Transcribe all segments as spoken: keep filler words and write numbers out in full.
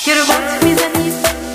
کروات میزنی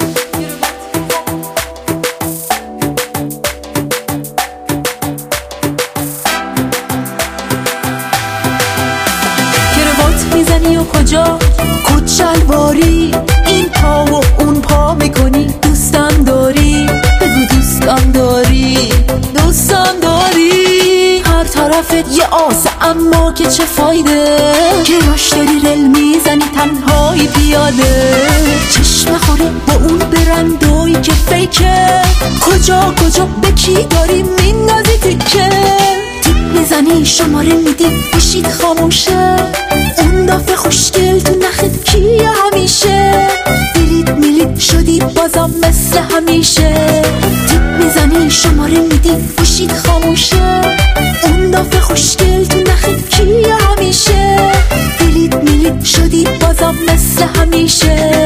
کروات میزنی و کجا کت شلواری این پا و اون پا میکنی دوستم داری بگو دوستم داری دوستم داری هر طرفت یه آسه اما که چه فایده که راش داری رل میزنی تنهایی پیاده چشم خوره با اون برندایی که فیکه کجا کجا به کی داری میندازی تیکه تیپ میزنی شماره میدی بشید خاموشه اون دافه خوشگل تو نخت کیه همیشه دلیت میلید شدی بازم مثل همیشه تیپ میزنی شماره میدی بشید خاموشه اون دافه خوشگل تو نخت کیه همیشه دلیت میلید شدی بازم مثل همیشه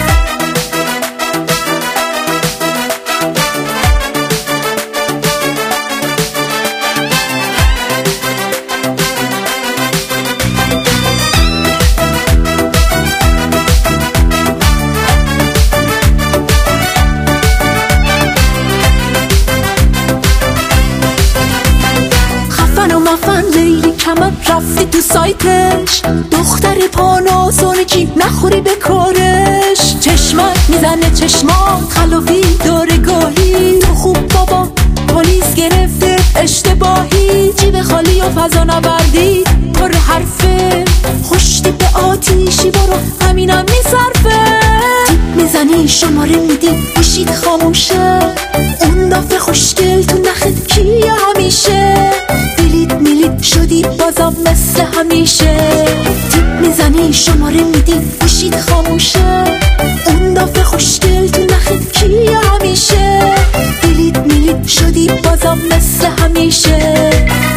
کمر رفتی تو سایتش دختر پاناسونیکی نخوری به کارش چشمک میزنه چشمات خلافی داره گاهی تو خوب بابا پلیس گرفته اشتباهی جیب خالی و فضا نوردی پر حرفه خوشتی به آتیشی برو همینم میصرفه تیپ میزنی شماره میدی بشید خاموشه اون دافه خوشگل تو نخت کیه همیشه دلیت میلید شدی بازم مثل همیشه تیپ میزنی شماره میدی بشید خاموشه اون دافه خوشگل تو نخت کیه همیشه دلیت میلید شدی بازم مثل همیشه